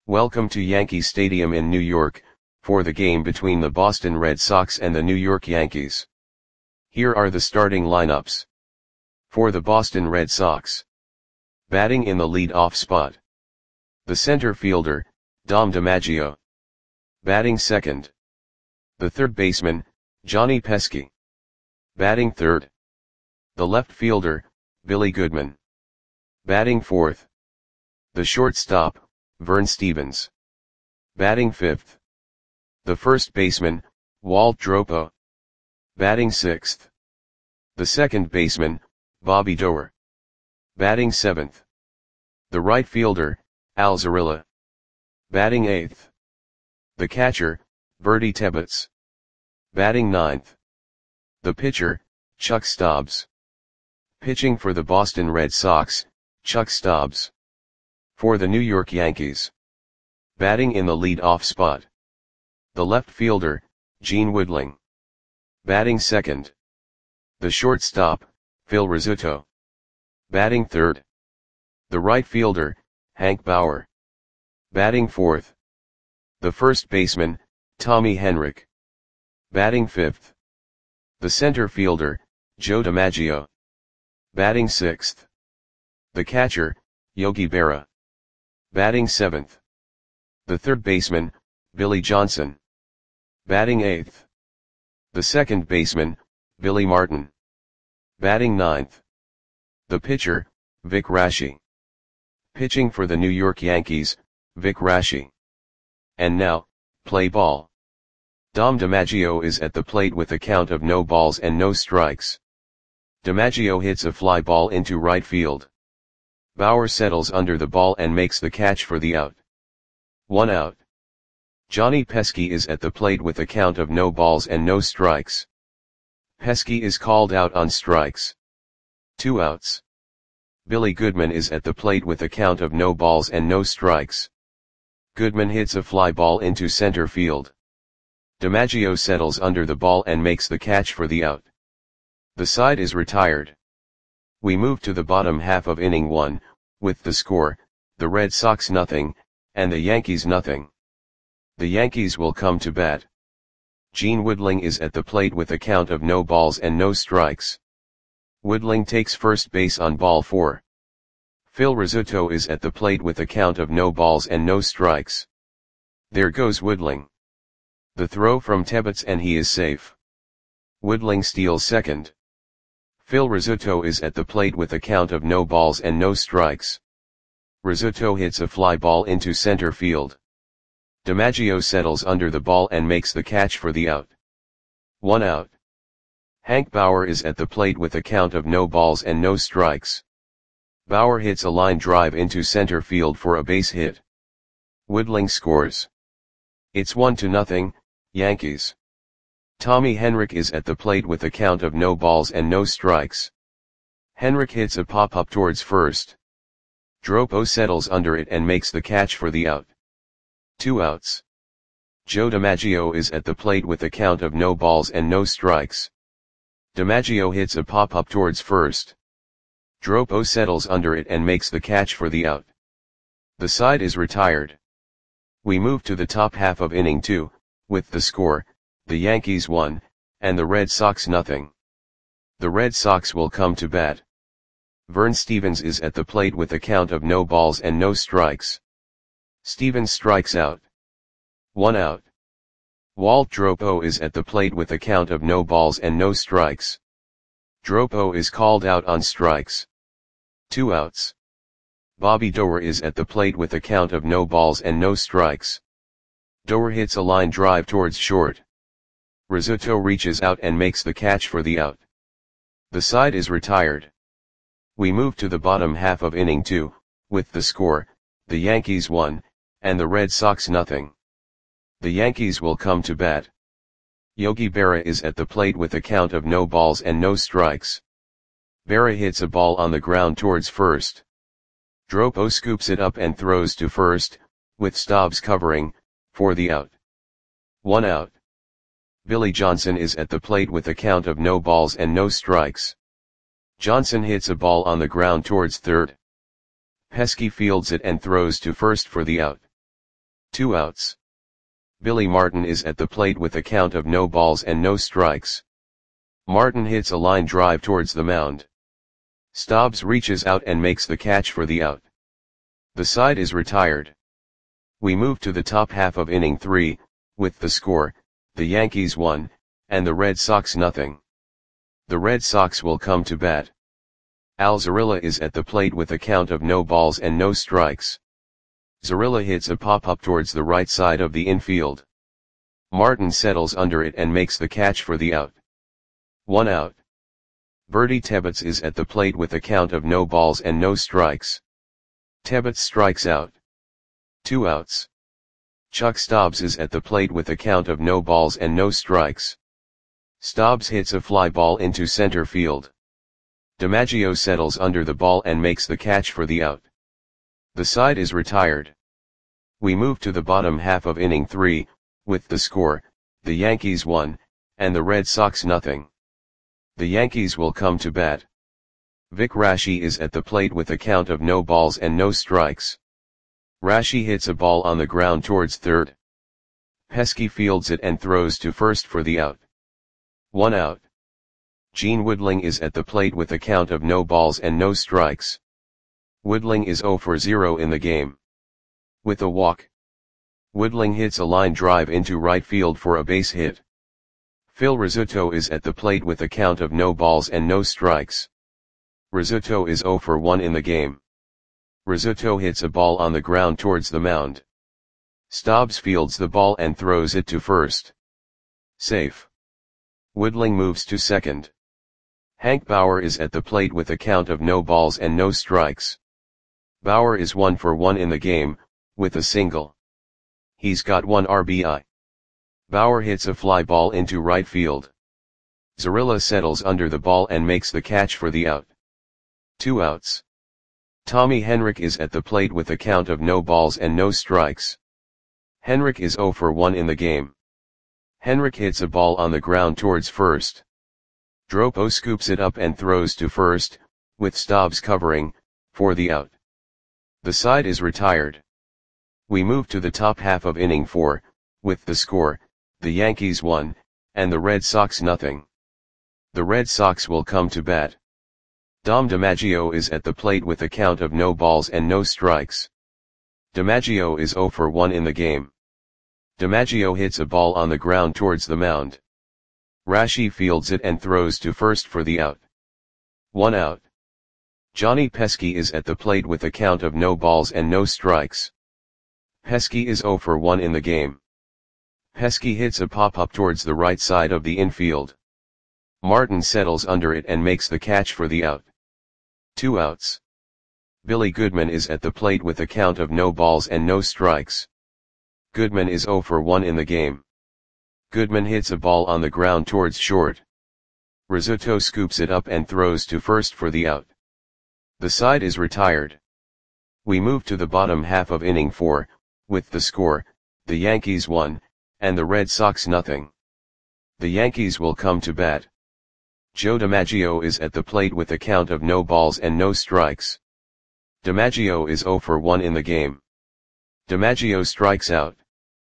Welcome to Yankee Stadium in New York, for the game between the Boston Red Sox and the New York Yankees. Here are the starting lineups. For the Boston Red Sox. Batting in the lead-off spot. The center fielder, Dom DiMaggio. Batting second. The third baseman, Johnny Pesky. Batting third. The left fielder, Billy Goodman. Batting fourth. The shortstop, Vern Stephens. Batting fifth. The first baseman, Walt Dropo. Batting sixth. The second baseman, Bobby Doerr. Batting seventh. The right fielder, Al Zarilla. Batting eighth. The catcher, Bertie Tebbetts. Batting ninth. The pitcher, Chuck Stobbs. Pitching for the Boston Red Sox, Chuck Stobbs. For the New York Yankees. Batting in the lead-off spot. The left fielder, Gene Woodling. Batting second. The shortstop, Phil Rizzuto. Batting third. The right fielder, Hank Bauer. Batting fourth. The first baseman, Tommy Henrich. Batting fifth. The center fielder, Joe DiMaggio. Batting sixth. The catcher, Yogi Berra. Batting seventh. The third baseman, Billy Johnson. Batting eighth. The second baseman, Billy Martin. Batting ninth. The pitcher, Vic Raschi. Pitching for the New York Yankees, Vic Raschi. And now, play ball. Dom DiMaggio is at the plate with a count of no balls and no strikes. DiMaggio hits a fly ball into right field. Bauer settles under the ball and makes the catch for the out. 1 out. Johnny Pesky is at the plate with a count of no balls and no strikes. Pesky is called out on strikes. 2 outs. Billy Goodman is at the plate with a count of no balls and no strikes. Goodman hits a fly ball into center field. DiMaggio settles under the ball and makes the catch for the out. The side is retired. We move to the bottom half of inning 1, with the score, the Red Sox nothing, and the Yankees nothing. The Yankees will come to bat. Gene Woodling is at the plate with a count of no balls and no strikes. Woodling takes first base on ball 4. Phil Rizzuto is at the plate with a count of no balls and no strikes. There goes Woodling. The throw from Tebbetts and he is safe. Woodling steals second. Phil Rizzuto is at the plate with a count of no balls and no strikes. Rizzuto hits a fly ball into center field. DiMaggio settles under the ball and makes the catch for the out. 1 out. Hank Bauer is at the plate with a count of no balls and no strikes. Bauer hits a line drive into center field for a base hit. Woodling scores. It's 1-0, Yankees. Tommy Henrich is at the plate with a count of no balls and no strikes. Henrich hits a pop-up towards first. Dropo settles under it and makes the catch for the out. 2 outs. Joe DiMaggio is at the plate with a count of no balls and no strikes. DiMaggio hits a pop-up towards first. Dropo settles under it and makes the catch for the out. The side is retired. We move to the top half of inning 2, with the score, the Yankees 1, and the Red Sox nothing. The Red Sox will come to bat. Vern Stephens is at the plate with a count of no balls and no strikes. Stephens strikes out. 1 out. Walt Dropo is at the plate with a count of no balls and no strikes. Dropo is called out on strikes. 2 outs. Bobby Doerr is at the plate with a count of no balls and no strikes. Doerr hits a line drive towards short. Rizzuto reaches out and makes the catch for the out. The side is retired. We move to the bottom half of inning 2, with the score, the Yankees 1, and the Red Sox nothing. The Yankees will come to bat. Yogi Berra is at the plate with a count of no balls and no strikes. Berra hits a ball on the ground towards first. Dropo scoops it up and throws to first, with Stobbs covering, for the out. 1 out. Billy Johnson is at the plate with a count of no balls and no strikes. Johnson hits a ball on the ground towards third. Pesky fields it and throws to first for the out. 2 outs. Billy Martin is at the plate with a count of no balls and no strikes. Martin hits a line drive towards the mound. Stobbs reaches out and makes the catch for the out. The side is retired. We move to the top half of inning 3, with the score, the Yankees 1, and the Red Sox nothing. The Red Sox will come to bat. Al Zarilla is at the plate with a count of no balls and no strikes. Zarilla hits a pop-up towards the right side of the infield. Martin settles under it and makes the catch for the out. 1 out. Bertie Tebbetts is at the plate with a count of no balls and no strikes. Tebbetts strikes out. 2 outs. Chuck Stobbs is at the plate with a count of no balls and no strikes. Stobbs hits a fly ball into center field. DiMaggio settles under the ball and makes the catch for the out. The side is retired. We move to the bottom half of inning 3, with the score, the Yankees 1, and the Red Sox nothing. The Yankees will come to bat. Vic Raschi is at the plate with a count of no balls and no strikes. Raschi hits a ball on the ground towards third. Pesky fields it and throws to first for the out. 1 out. Gene Woodling is at the plate with a count of no balls and no strikes. Woodling is 0 for 0 in the game. With a walk. Woodling hits a line drive into right field for a base hit. Phil Rizzuto is at the plate with a count of no balls and no strikes. Rizzuto is 0 for 1 in the game. Rizzuto hits a ball on the ground towards the mound. Stobbs fields the ball and throws it to first. Safe. Woodling moves to second. Hank Bauer is at the plate with a count of no balls and no strikes. Bauer is 1 for 1 in the game, with a single. He's got 1 RBI. Bauer hits a fly ball into right field. Zarilla settles under the ball and makes the catch for the out. 2 outs. Tommy Henrich is at the plate with a count of no balls and no strikes. Henrich is 0 for 1 in the game. Henrich hits a ball on the ground towards first. Dropo scoops it up and throws to first, with Stobbs covering, for the out. The side is retired. We move to the top half of inning 4, with the score, the Yankees 1, and the Red Sox nothing. The Red Sox will come to bat. Dom DiMaggio is at the plate with a count of no balls and no strikes. DiMaggio is 0 for 1 in the game. DiMaggio hits a ball on the ground towards the mound. Raschi fields it and throws to first for the out. 1 out. Johnny Pesky is at the plate with a count of no balls and no strikes. Pesky is 0 for 1 in the game. Pesky hits a pop-up towards the right side of the infield. Martin settles under it and makes the catch for the out. 2 outs. Billy Goodman is at the plate with a count of no balls and no strikes. Goodman is 0 for 1 in the game. Goodman hits a ball on the ground towards short. Rizzuto scoops it up and throws to first for the out. The side is retired. We move to the bottom half of inning 4, with the score, the Yankees 1, and the Red Sox nothing. The Yankees will come to bat. Joe DiMaggio is at the plate with a count of no balls and no strikes. DiMaggio is 0 for 1 in the game. DiMaggio strikes out.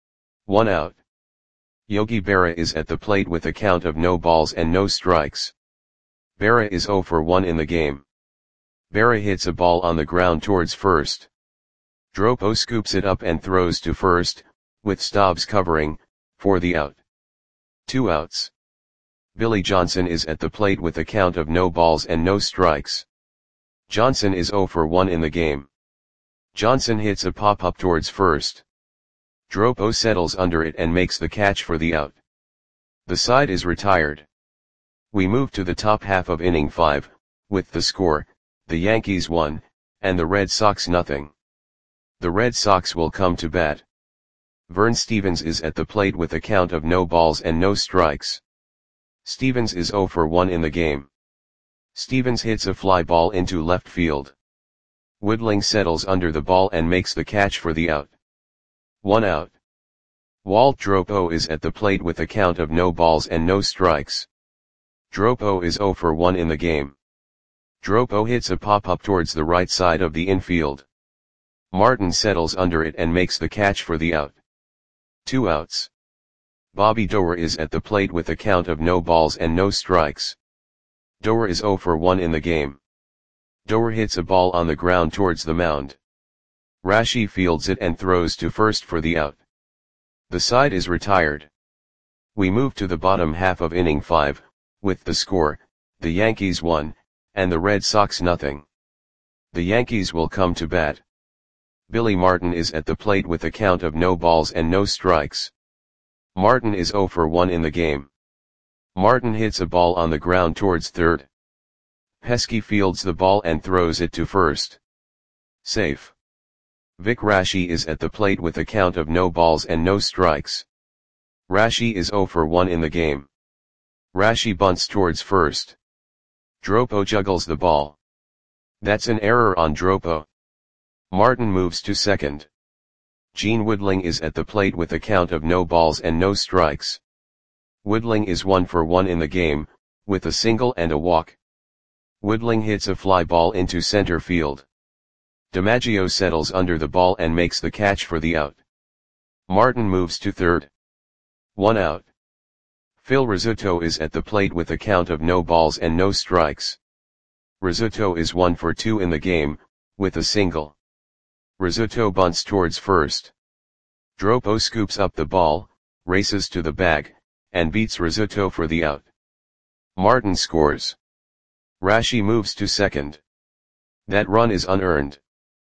1 out. Yogi Berra is at the plate with a count of no balls and no strikes. Berra is 0 for 1 in the game. Berra hits a ball on the ground towards first. Dropo scoops it up and throws to first, with Stobbs covering, for the out. 2 outs. Billy Johnson is at the plate with a count of no balls and no strikes. Johnson is 0 for 1 in the game. Johnson hits a pop-up towards first. Dropo settles under it and makes the catch for the out. The side is retired. We move to the top half of inning 5, with the score, the Yankees 1, and the Red Sox nothing. The Red Sox will come to bat. Vern Stevens is at the plate with a count of no balls and no strikes. Stevens is 0 for 1 in the game. Stevens hits a fly ball into left field. Woodling settles under the ball and makes the catch for the out. 1 out. Walt Dropo is at the plate with a count of no balls and no strikes. Dropo is 0 for 1 in the game. Dropo hits a pop-up towards the right side of the infield. Martin settles under it and makes the catch for the out. 2 outs. Bobby Doerr is at the plate with a count of no balls and no strikes. Doerr is 0 for 1 in the game. Doerr hits a ball on the ground towards the mound. Rashi fields it and throws to first for the out. The side is retired. We move to the bottom half of inning 5, with the score, the Yankees 1, and the Red Sox nothing. The Yankees will come to bat. Billy Martin is at the plate with a count of no balls and no strikes. Martin is 0 for 1 in the game. Martin hits a ball on the ground towards third. Pesky fields the ball and throws it to first. Safe. Vic Rashi is at the plate with a count of no balls and no strikes. Rashi is 0 for 1 in the game. Rashi bunts towards first. Dropo juggles the ball. That's an error on Dropo. Martin moves to second. Gene Woodling is at the plate with a count of no balls and no strikes. Woodling is 1 for 1 in the game, with a single and a walk. Woodling hits a fly ball into center field. DiMaggio settles under the ball and makes the catch for the out. Martin moves to third. 1 out. Phil Rizzuto is at the plate with a count of no balls and no strikes. Rizzuto is 1 for 2 in the game, with a single. Rizzuto bunts towards first. Dropo scoops up the ball, races to the bag, and beats Rizzuto for the out. Martin scores. Rashi moves to second. That run is unearned.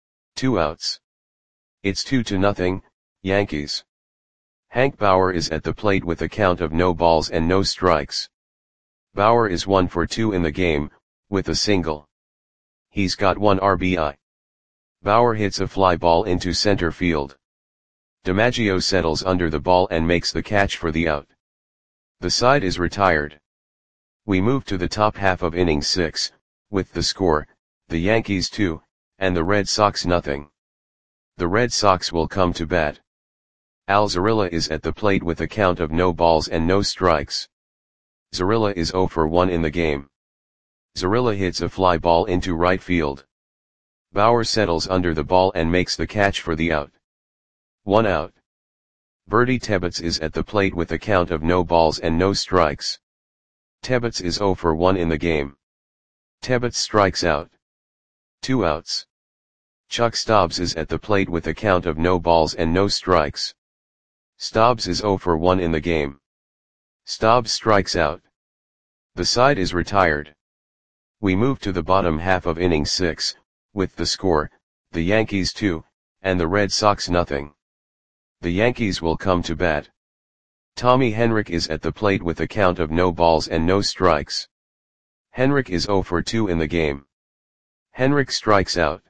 2 outs. It's 2-0, Yankees. Hank Bauer is at the plate with a count of no balls and no strikes. Bauer is 1 for 2 in the game, with a single. He's got 1 RBI. Bauer hits a fly ball into center field. DiMaggio settles under the ball and makes the catch for the out. The side is retired. We move to the top half of inning 6, with the score, the Yankees 2, and the Red Sox nothing. The Red Sox will come to bat. Al Zarilla is at the plate with a count of no balls and no strikes. Zarilla is 0 for 1 in the game. Zarilla hits a fly ball into right field. Bauer settles under the ball and makes the catch for the out. 1 out. Bertie Tebbetts is at the plate with a count of no balls and no strikes. Tebbetts is 0 for 1 in the game. Tebbetts strikes out. 2 outs. Chuck Stobbs is at the plate with a count of no balls and no strikes. Stobbs is 0 for 1 in the game. Stobbs strikes out. The side is retired. We move to the bottom half of inning 6, with the score, the Yankees 2, and the Red Sox nothing. The Yankees will come to bat. Tommy Henrich is at the plate with a count of no balls and no strikes. Henrich is 0 for 2 in the game. Henrich strikes out.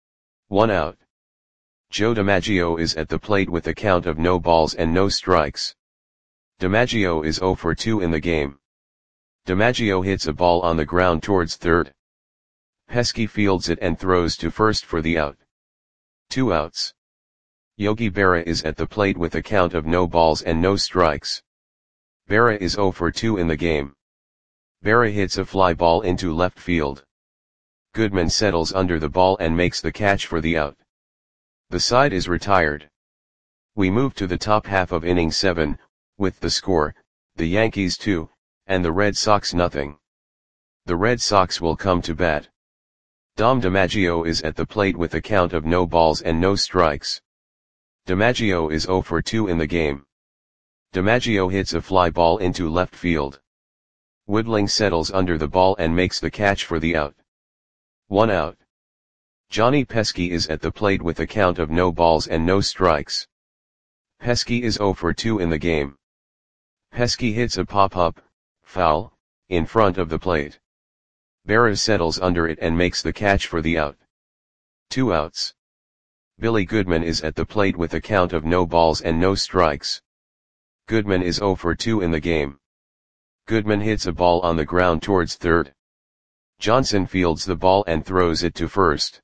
1 out. Joe DiMaggio is at the plate with a count of no balls and no strikes. DiMaggio is 0 for 2 in the game. DiMaggio hits a ball on the ground towards third. Pesky fields it and throws to first for the out. 2 outs. Yogi Berra is at the plate with a count of no balls and no strikes. Berra is 0 for 2 in the game. Berra hits a fly ball into left field. Goodman settles under the ball and makes the catch for the out. The side is retired. We move to the top half of inning 7, with the score, the Yankees 2, and the Red Sox nothing. The Red Sox will come to bat. Dom DiMaggio is at the plate with a count of no balls and no strikes. DiMaggio is 0 for 2 in the game. DiMaggio hits a fly ball into left field. Woodling settles under the ball and makes the catch for the out. 1 out. Johnny Pesky is at the plate with a count of no balls and no strikes. Pesky is 0 for 2 in the game. Pesky hits a pop-up, foul, in front of the plate. Berra settles under it and makes the catch for the out. 2 outs. Billy Goodman is at the plate with a count of no balls and no strikes. Goodman is 0 for 2 in the game. Goodman hits a ball on the ground towards third. Johnson fields the ball and throws it to first.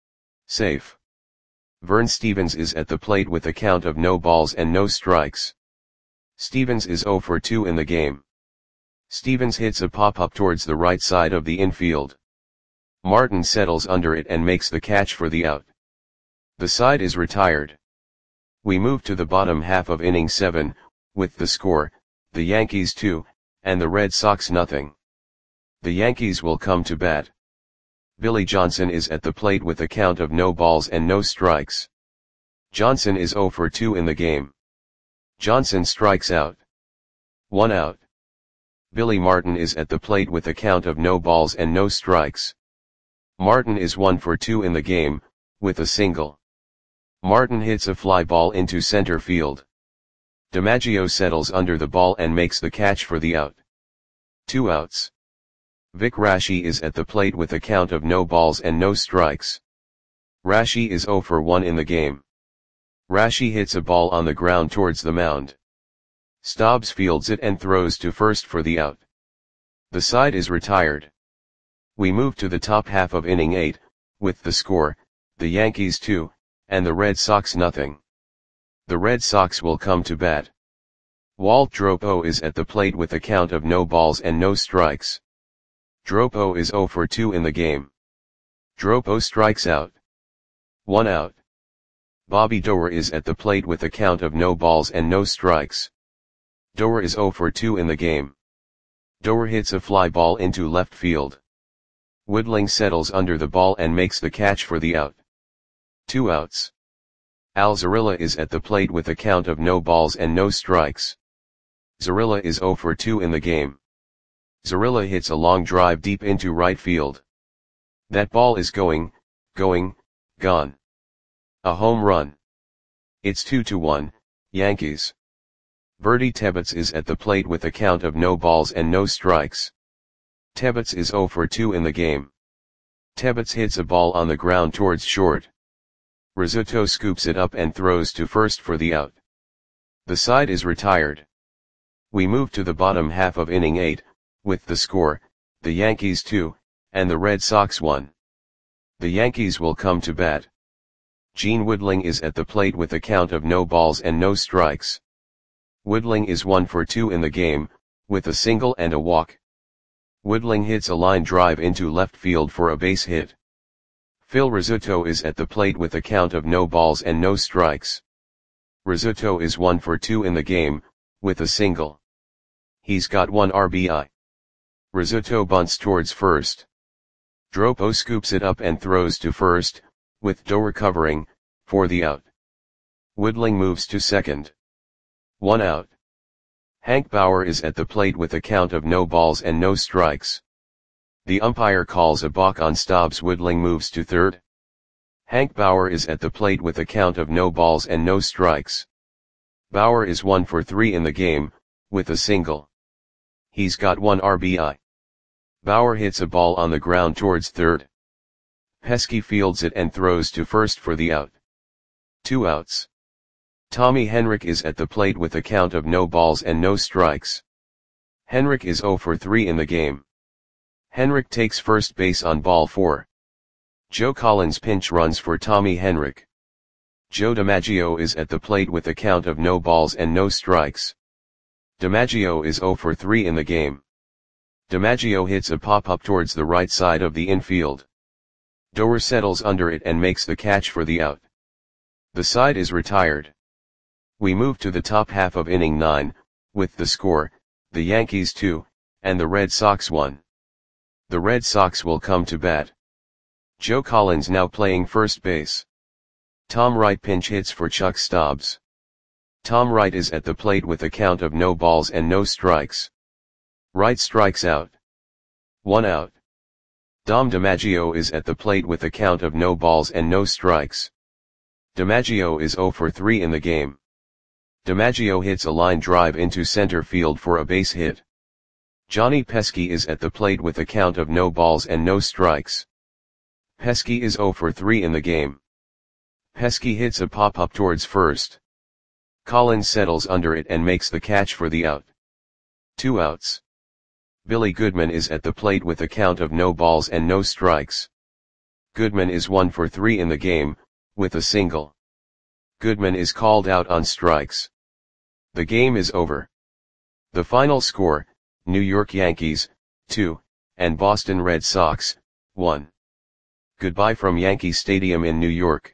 Safe. Vern Stevens is at the plate with a count of no balls and no strikes. Stevens is 0 for 2 in the game. Stevens hits a pop-up towards the right side of the infield. Martin settles under it and makes the catch for the out. The side is retired. We move to the bottom half of inning 7, with the score, the Yankees 2, and the Red Sox nothing. The Yankees will come to bat. Billy Johnson is at the plate with a count of no balls and no strikes. Johnson is 0 for 2 in the game. Johnson strikes out. 1 out. Billy Martin is at the plate with a count of no balls and no strikes. Martin is 1 for 2 in the game, with a single. Martin hits a fly ball into center field. DiMaggio settles under the ball and makes the catch for the out. 2 outs. Vic Raschi is at the plate with a count of no balls and no strikes. Raschi is 0 for 1 in the game. Raschi hits a ball on the ground towards the mound. Stobbs fields it and throws to first for the out. The side is retired. We move to the top half of inning 8, with the score, the Yankees 2, and the Red Sox nothing. The Red Sox will come to bat. Walt Dropo is at the plate with a count of no balls and no strikes. Dropo is 0 for 2 in the game. Dropo strikes out. 1 out. Bobby Doerr is at the plate with a count of no balls and no strikes. Doerr is 0 for 2 in the game. Doerr hits a fly ball into left field. Woodling settles under the ball and makes the catch for the out. 2 outs. Al Zarilla is at the plate with a count of no balls and no strikes. Zarilla is 0 for 2 in the game. Zarilla hits a long drive deep into right field. That ball is gone. A home run. It's 2-1, Yankees. Bertie Tebbetts is at the plate with a count of no balls and no strikes. Tebbetts is 0 for 2 in the game. Tebbetts hits a ball on the ground towards short. Rizzuto scoops it up and throws to first for the out. The side is retired. We move to the bottom half of inning 8, with the score, the Yankees 2, and the Red Sox 1. The Yankees will come to bat. Gene Woodling is at the plate with a count of no balls and no strikes. Woodling is 1 for 2 in the game, with a single and a walk. Woodling hits a line drive into left field for a base hit. Phil Rizzuto is at the plate with a count of no balls and no strikes. Rizzuto is 1 for 2 in the game, with a single. He's got 1 RBI. Rizzuto bunts towards first. Dropo scoops it up and throws to first, with Doerr covering, for the out. Woodling moves to second. 1 out. Hank Bauer is at the plate with a count of no balls and no strikes. The umpire calls a balk on Stobbs. Woodling moves to third. Hank Bauer is at the plate with a count of no balls and no strikes. Bauer is 1 for 3 in the game, with a single. He's got 1 RBI. Bauer hits a ball on the ground towards third. Pesky fields it and throws to first for the out. 2 outs. Tommy Henrich is at the plate with a count of no balls and no strikes. Henrich is 0 for 3 in the game. Henrich takes first base on ball 4. Joe Collins pinch runs for Tommy Henrich. Joe DiMaggio is at the plate with a count of no balls and no strikes. DiMaggio is 0 for 3 in the game. DiMaggio hits a pop-up towards the right side of the infield. Doerr settles under it and makes the catch for the out. The side is retired. We move to the top half of inning 9, with the score, the Yankees 2, and the Red Sox 1. The Red Sox will come to bat. Joe Collins now playing first base. Tom Wright pinch hits for Chuck Stobbs. Tom Wright is at the plate with a count of no balls and no strikes. Wright strikes out. 1 out. Dom DiMaggio is at the plate with a count of no balls and no strikes. DiMaggio is 0 for 3 in the game. DiMaggio hits a line drive into center field for a base hit. Johnny Pesky is at the plate with a count of no balls and no strikes. Pesky is 0 for 3 in the game. Pesky hits a pop-up towards first. Collins settles under it and makes the catch for the out. 2 outs. Billy Goodman is at the plate with a count of no balls and no strikes. Goodman is 1 for 3 in the game, with a single. Goodman is called out on strikes. The game is over. The final score, New York Yankees, 2, and Boston Red Sox, 1. Goodbye from Yankee Stadium in New York.